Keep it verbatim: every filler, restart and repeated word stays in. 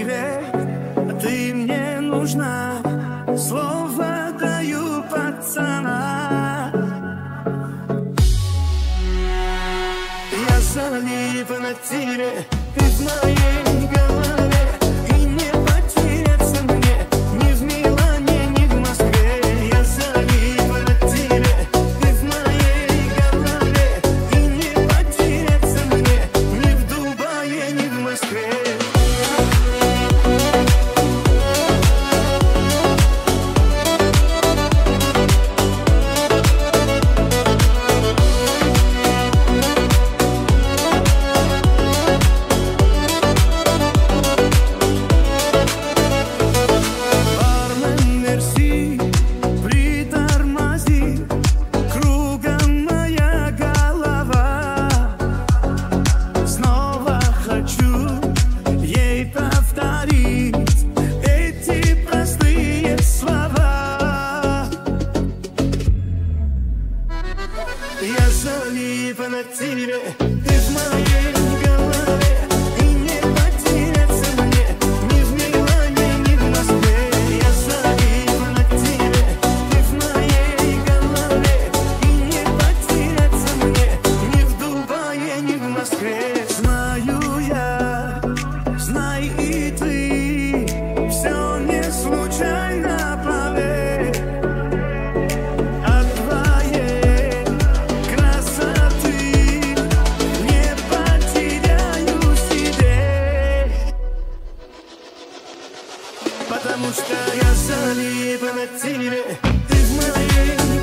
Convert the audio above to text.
квартире, ты мне нужна, слово даю, пацана. Я залипан от тебя, ты в моей голове, и не потеряться мне ни в Милане, ни в Москве. Я залипан от тебя, ты в моей голове, и не потеряться мне ни в Дубае, ни в Москве. Я залипан от тебя, ты в моей голове, и не потеряться мне ни в Милане, ни в Москве. Я залипан от тебя, ты в моей голове, и не потеряться мне ни в Дубае, ни в Москве. Знаю я, знай и ты, все не случайно, поверь. Потому что я залипан от тебя, ты в моей